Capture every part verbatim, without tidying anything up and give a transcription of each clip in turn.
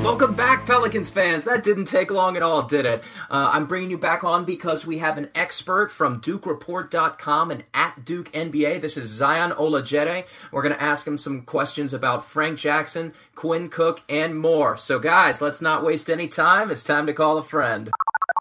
Welcome back, Pelicans fans. That didn't take long at all, did it? Uh, I'm bringing you back on because we have an expert from Duke Report dot com and at Duke N B A. This is Zion Olajede. We're going to ask him some questions about Frank Jackson, Quinn Cook, and more. So, guys, let's not waste any time. It's time to call a friend.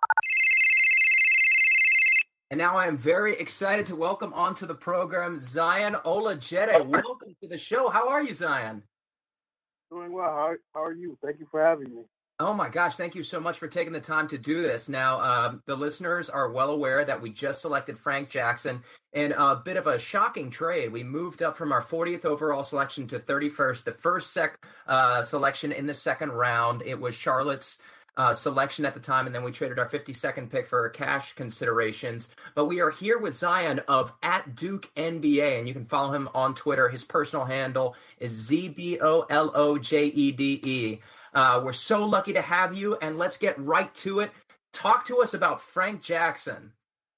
And now I am very excited to welcome onto the program Zion Olajede. Welcome to the show. How are you, Zion? Doing well. How, how are you? Thank you for having me. Oh my gosh, thank you so much for taking the time to do this. Now, um, the listeners are well aware that we just selected Frank Jackson in a bit of a shocking trade. We moved up from our fortieth overall selection to thirty-first, the first sec uh, selection in the second round. It was Charlotte's uh, selection at the time, and then we traded our fifty-second pick for cash considerations. But we are here with Zion of at Duke N B A, and you can follow him on Twitter. His personal handle is Z B O L O J E D E. Uh, we're so lucky to have you, and let's get right to it. Talk to us about Frank Jackson.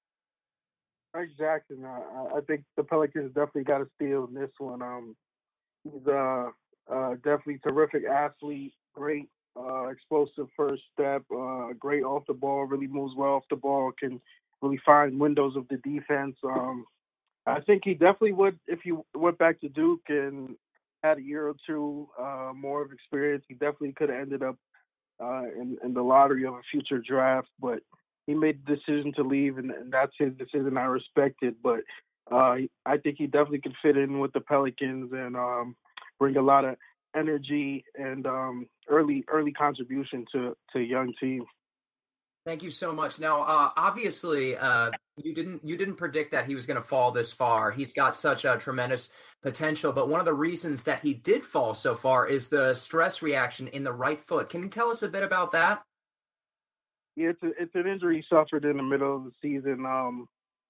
Frank Jackson, uh, I think the Pelicans definitely got to steal in this one. Um, he's uh, uh, definitely terrific athlete, great uh, explosive first step, uh, great off the ball, really moves well off the ball, can really find windows of the defense. Um, I think he definitely would, if he went back to Duke and had a year or two uh, more of experience, he definitely could have ended up uh, in, in the lottery of a future draft. But he made the decision to leave, and, and that's his decision. I respect it. But uh, I think he definitely could fit in with the Pelicans and um, bring a lot of energy and um, early early contribution to, to a young team. Thank you so much. Now, uh, obviously, uh, you didn't you didn't predict that he was going to fall this far. He's got such a tremendous potential, but one of the reasons that he did fall so far is the stress reaction in the right foot. Can you tell us a bit about that? Yeah, it's a, it's an injury he suffered in the middle of the season. Um,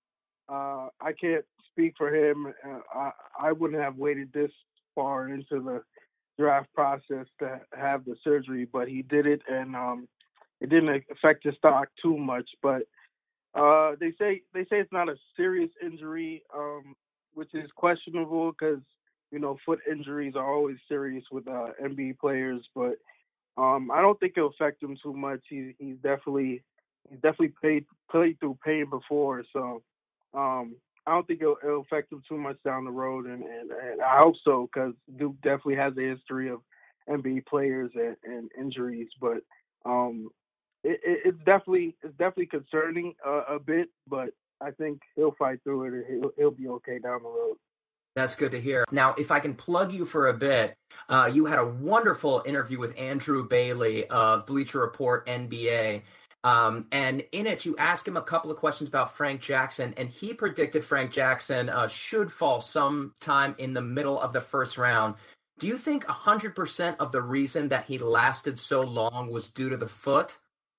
uh, I can't speak for him. Uh, I I wouldn't have waited this far into the draft process to have the surgery, but he did it, and um, it didn't affect his stock too much. But uh, they say they say it's not a serious injury, um, which is questionable because you know foot injuries are always serious with uh, N B A players. But um, I don't think it'll affect him too much. He, he's definitely he's definitely played played through pain before, so um, I don't think it'll, it'll affect him too much down the road. And, and, and I hope so because Duke definitely has a history of N B A players and, and injuries. But um, it, it, it's definitely it's definitely concerning uh, a bit. But I think he'll fight through it and he'll, he'll be okay down the road. That's good to hear. Now, if I can plug you for a bit, uh, you had a wonderful interview with Andrew Bailey of Bleacher Report N B A. Um, and in it, you asked him a couple of questions about Frank Jackson, and he predicted Frank Jackson uh, should fall sometime in the middle of the first round. Do you think one hundred percent of the reason that he lasted so long was due to the foot?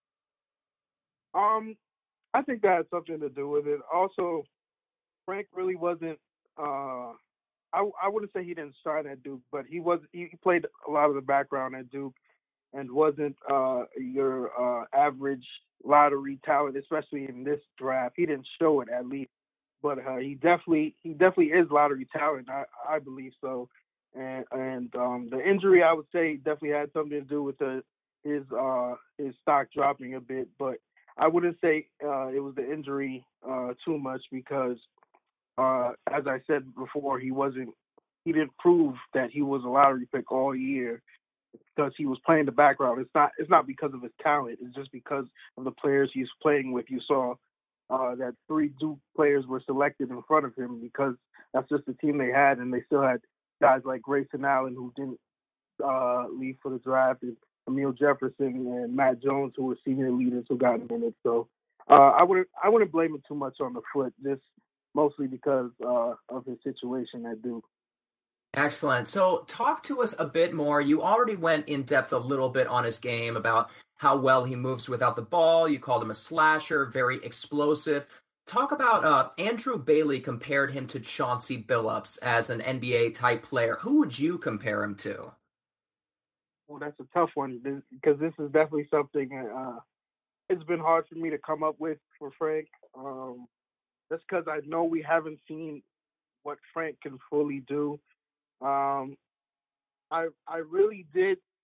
Um, I think that had something to do with it. Also, Frank really wasn't. Uh, I I wouldn't say he didn't start at Duke, but he was. He played a lot of the background at Duke, and wasn't uh, your uh, average lottery talent, especially in this draft. He didn't show it at least, but uh, he definitely he definitely is lottery talent. I I believe so, and and um, the injury I would say definitely had something to do with the his uh, his stock dropping a bit, but I wouldn't say uh, it was the injury uh, too much because. Uh, as I said before, he wasn't. He didn't prove that he was a lottery pick all year because he was playing the background. It's not. It's not because of his talent. It's just because of the players he's playing with. You saw uh, that three Duke players were selected in front of him because that's just the team they had, and they still had guys like Grayson Allen who didn't uh, leave for the draft, and Emile Jefferson and Matt Jones who were senior leaders who got minutes. So uh, I wouldn't. I wouldn't blame it too much on the foot. Just mostly because uh, of his situation at Duke. Excellent. So talk to us a bit more. You already went in depth a little bit on his game about how well he moves without the ball. You called him a slasher, very explosive. Talk about uh, Andrew Bailey compared him to Chauncey Billups as an N B A type player. Who would you compare him to? Well, that's a tough one because this is definitely something uh, it's been hard for me to come up with for Frank. Um, That's because I know we haven't seen what Frank can fully do. Um, I I really did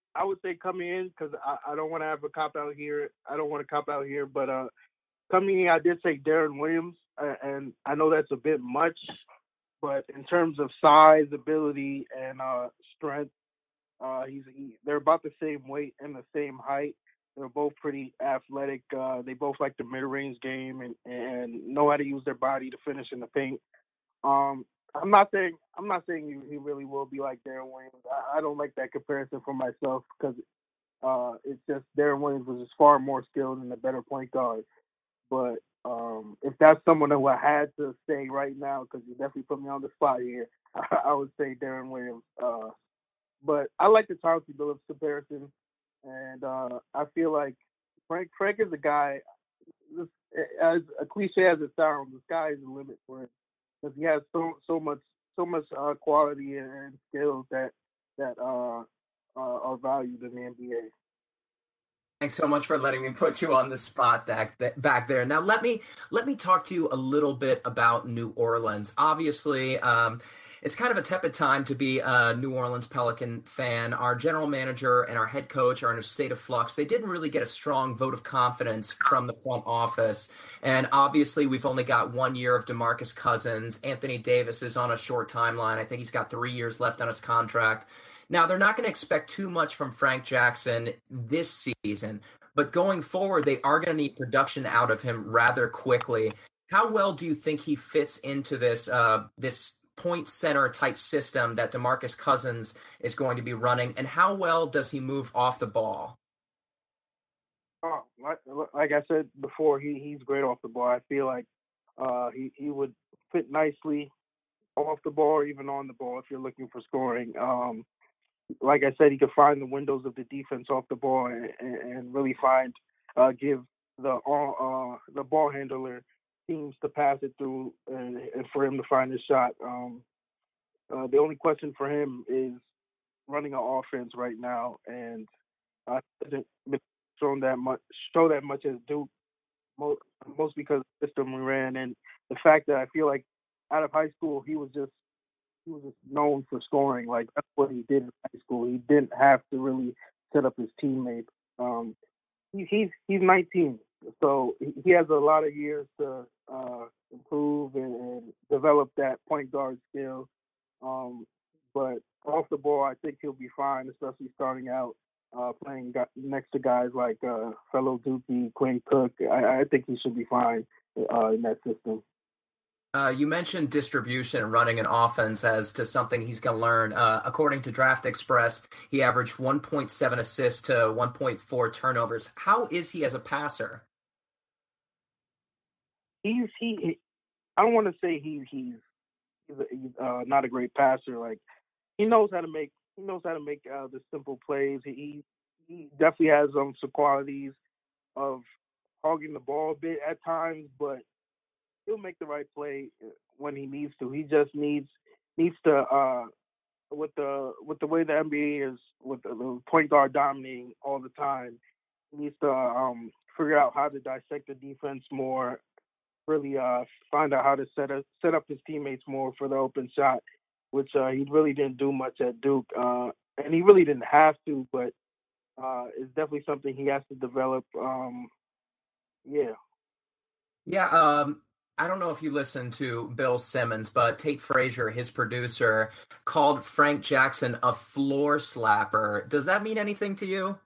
I would say coming in because I, I don't want to have a cop out here. I don't want to cop out here, but uh, coming in, I did say Darren Williams, uh, and I know that's a bit much, but in terms of size, ability, and uh, strength, uh, he's he, they're about the same weight and the same height. They're both pretty athletic. Uh, they both like the mid-range game and, and know how to use their body to finish in the paint. Um, I'm not saying I'm not saying he, he really will be like Darren Williams. I, I don't like that comparison for myself because uh, it's just Darren Williams was just far more skilled and a better point guard. But um, if that's someone who I had to say right now, because you definitely put me on the spot here, I, I would say Darren Williams. Uh, but I like the Chauncey Billups comparison, and uh, I feel like Frank Frank is a guy. This, as a cliche as it sounds, the sky is the limit for him because he has so so much so much uh, quality and skills that that uh, uh, are valued in the N B A. Thanks so much for letting me put you on the spot back th- back there. Now let me let me talk to you a little bit about New Orleans. Obviously, um, it's kind of a tepid time to be a New Orleans Pelican fan. Our general manager and our head coach are in a state of flux. They didn't really get a strong vote of confidence from the front office. And obviously, we've only got one year of DeMarcus Cousins. Anthony Davis is on a short timeline. I think he's got three years left on his contract. Now, they're not going to expect too much from Frank Jackson this season, but going forward, they are going to need production out of him rather quickly. How well do you think he fits into this uh, this point center type system that DeMarcus Cousins is going to be running, and how well does he move off the ball? Oh, like, like I said before, he, he's great off the ball. I feel like uh, he, he would fit nicely off the ball or even on the ball if you're looking for scoring. Um, like I said, he could find the windows of the defense off the ball and, and really find uh, give the uh, the ball handler teams to pass it through and, and for him to find his shot. Um, uh, the only question for him is running an offense right now, and uh, hasn't been shown that much show that much as Duke, most, most because of the system we ran and the fact that I feel like out of high school he was just he was just known for scoring. Like that's what he did in high school. He didn't have to really set up his teammates. Um, he, he's he's nineteen, so he has a lot of years to uh, improve and, and develop that point guard skill. Um, but off the ball, I think he'll be fine, especially starting out uh, playing next to guys like uh, fellow Dookie, Quinn Cook. I, I think he should be fine uh, in that system. Uh, you mentioned distribution and running an offense as to something he's going to learn. Uh, according to Draft Express, he averaged one point seven assists to one point four turnovers. How is he as a passer? He's he. I don't want to say he he's he's, a, he's uh, not a great passer. Like he knows how to make he knows how to make uh, the simple plays. He he definitely has um, some qualities of hogging the ball a bit at times, but he'll make the right play when he needs to. He just needs needs to uh, with the with the way the N B A is with the, the point guard dominating all the time. He needs to um, figure out how to dissect the defense more. Really uh, find out how to set up set up his teammates more for the open shot, which uh, he really didn't do much at Duke, uh, and he really didn't have to. But uh, it's definitely something he has to develop. Um, yeah. Yeah, um, I don't know if you listen to Bill Simmons, but Tate Frazier, his producer, called Frank Jackson a floor slapper. Does that mean anything to you?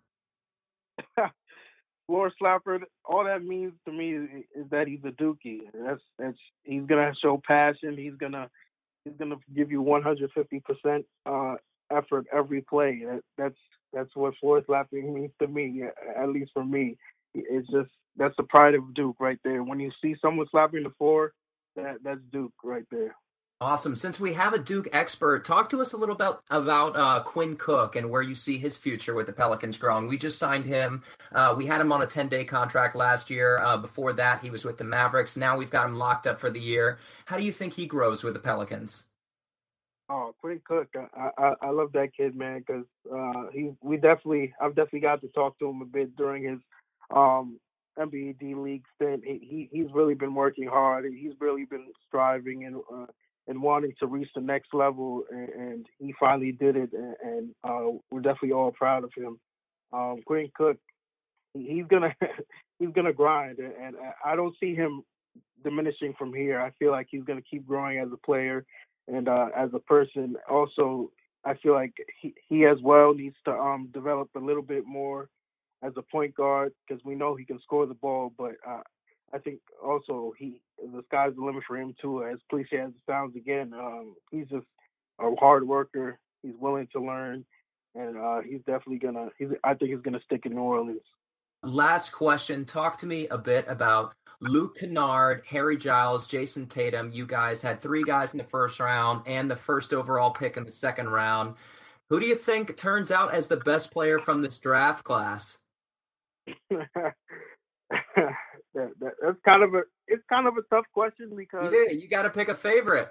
Floor slapper. All that means to me is, is that he's a Dookie. That's that's he's gonna show passion. He's gonna he's gonna give you one hundred fifty percent uh, effort every play. That, that's that's what floor slapping means to me. At least for me, it's just that's the pride of Duke right there. When you see someone slapping the floor, that that's Duke right there. Awesome. Since we have a Duke expert, talk to us a little bit about uh, Quinn Cook and where you see his future with the Pelicans growing. We just signed him. Uh, we had him on a ten-day contract last year. Uh, before that, he was with the Mavericks. Now we've got him locked up for the year. How do you think he grows with the Pelicans? Oh, Quinn Cook, I I, I love that kid, man, because uh, he we definitely I've definitely got to talk to him a bit during his um, N B A D League stint. He, he he's really been working hard. He's really been striving and uh, and wanting to reach the next level, and, and he finally did it, and, and uh, we're definitely all proud of him. Um, Quinn Cook, he's gonna he's gonna grind, and, and I don't see him diminishing from here. I feel like he's gonna keep growing as a player and uh, as a person. Also, I feel like he, he as well needs to um, develop a little bit more as a point guard because we know he can score the ball, but uh, I think also he the sky's the limit for him too. As cliche as it sounds, again, um, he's just a hard worker. He's willing to learn, and uh, he's definitely gonna. He's I think he's gonna stick in New Orleans. Last question. Talk to me a bit about Luke Kennard, Harry Giles, Jason Tatum. You guys had three guys in the first round and the first overall pick in the second round. Who do you think turns out as the best player from this draft class? that, that, that's kind of a it's kind of a tough question because Yeah, you got to pick a favorite.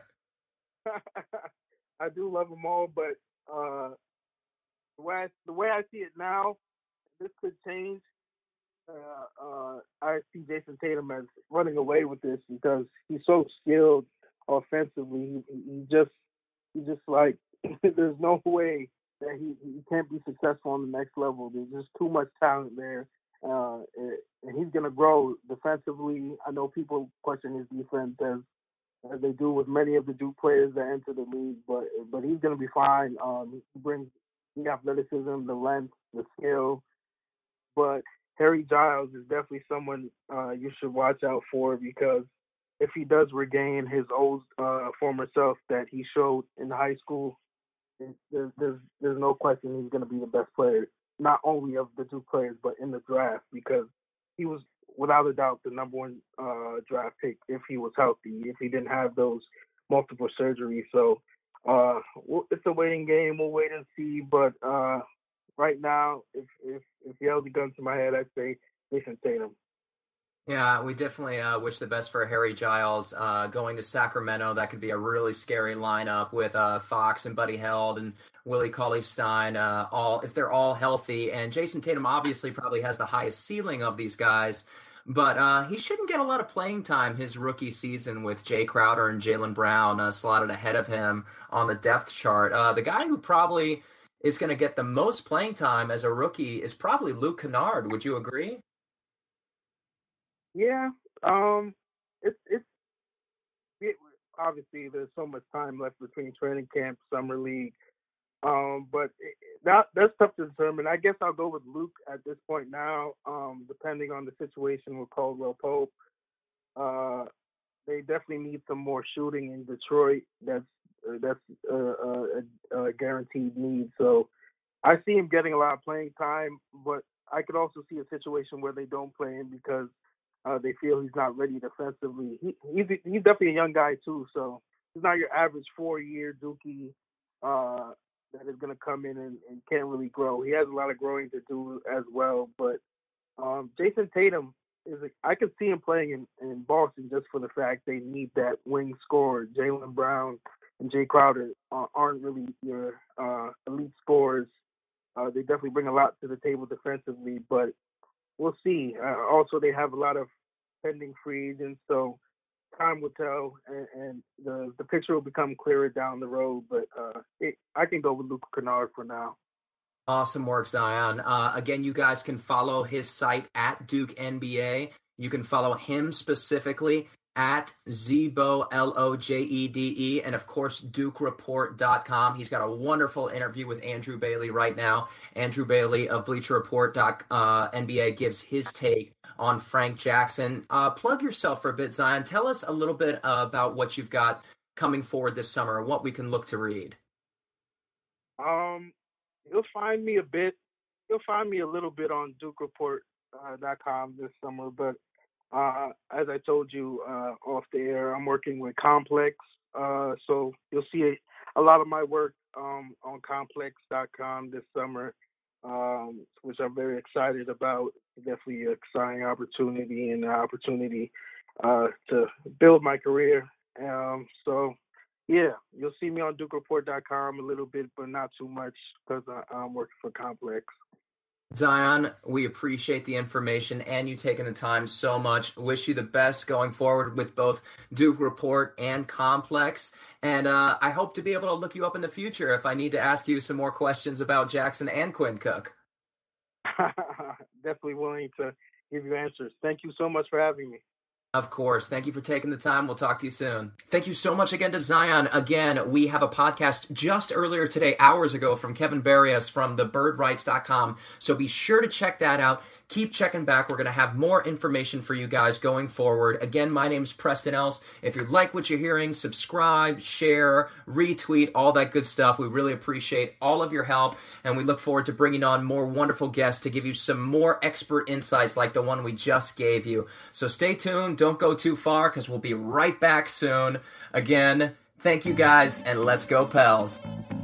I do love them all, but uh, the way I, the way I see it now, this could change. Uh, uh, I see Jason Tatum as running away with this because he's so skilled offensively. He, he just he just like there's no way that he, he can't be successful on the next level. There's just too much talent there, uh, and he's gonna grow defensively. I know people question his defense as as they do with many of the Duke players that enter the league, but but he's gonna be fine. Um, he brings the athleticism, the length, the skill, but Harry Giles is definitely someone uh, you should watch out for because if he does regain his old uh, former self that he showed in high school, there's there's, there's no question he's going to be the best player, not only of the two players but in the draft because he was without a doubt the number one uh, draft pick if he was healthy, if he didn't have those multiple surgeries. So uh, it's a waiting game. We'll wait and see, but. Uh, right now, if if if you held a gun to my head, I'd say Jason Tatum. Yeah, we definitely uh, wish the best for Harry Giles uh, going to Sacramento. That could be a really scary lineup with uh, Fox and Buddy Held and Willie Cauley-Stein, uh, all if they're all healthy. And Jason Tatum obviously probably has the highest ceiling of these guys, but uh, he shouldn't get a lot of playing time his rookie season with Jay Crowder and Jaylen Brown uh, slotted ahead of him on the depth chart. Uh, the guy who probably is going to get the most playing time as a rookie is probably Luke Kennard. Would you agree? Yeah, um, it's it's it, obviously there's so much time left between training camp, summer league, um, but it, that that's tough to determine. I guess I'll go with Luke at this point now, um, depending on the situation with Caldwell Pope. Uh, they definitely need some more shooting in Detroit. That's uh, that's uh, uh, a, a guaranteed need. So I see him getting a lot of playing time, but I could also see a situation where they don't play him because uh, they feel he's not ready defensively. He, he's he's definitely a young guy too, so he's not your average four-year Dookie uh, that is going to come in and, and can't really grow. He has a lot of growing to do as well. But um, Jason Tatum is a, I could see him playing in, in Boston just for the fact they need that wing scorer. Jaylen Brown and Jay Crowder uh, aren't really your uh, elite scorers. Uh, they definitely bring a lot to the table defensively, but we'll see. Uh, also, they have a lot of pending free agents, so time will tell, and, and the the picture will become clearer down the road. But uh, it, I can go with Luke Kennard for now. Awesome work, Zion. Uh, again, you guys can follow his site at Duke N B A. You can follow him specifically at Zebo, L O J E D E, and of course, Duke Report dot com. He's got a wonderful interview with Andrew Bailey right now. Andrew Bailey of Bleacher Report uh, N B A gives his take on Frank Jackson. Uh, plug yourself for a bit, Zion. Tell us a little bit uh, about what you've got coming forward this summer and what we can look to read. Um, you'll find me a bit. You'll find me a little bit on Duke Report dot com this summer, but uh, as I told you uh, off the air, I'm working with Complex, uh, so you'll see a, a lot of my work um, on Complex dot com this summer, um, which I'm very excited about. Definitely an exciting opportunity and an opportunity uh, to build my career. Um, so. Yeah, you'll see me on Duke Report dot com a little bit, but not too much because I'm working for Complex. Zion, we appreciate the information and you taking the time so much. Wish you the best going forward with both Duke Report and Complex. And uh, I hope to be able to look you up in the future if I need to ask you some more questions about Jackson and Quinn Cook. Definitely willing to give you answers. Thank you so much for having me. Of course. Thank you for taking the time. We'll talk to you soon. Thank you so much again to Zion. Again, we have a podcast just earlier today, hours ago, from Kevin Barrios from the bird rights dot com. So be sure to check that out. Keep checking back. We're going to have more information for you guys going forward. Again, my name's Preston Else. If you like what you're hearing, subscribe, share, retweet, all that good stuff. We really appreciate all of your help, and we look forward to bringing on more wonderful guests to give you some more expert insights like the one we just gave you. So stay tuned. Don't go too far because we'll be right back soon. Again, thank you guys, and let's go Pels.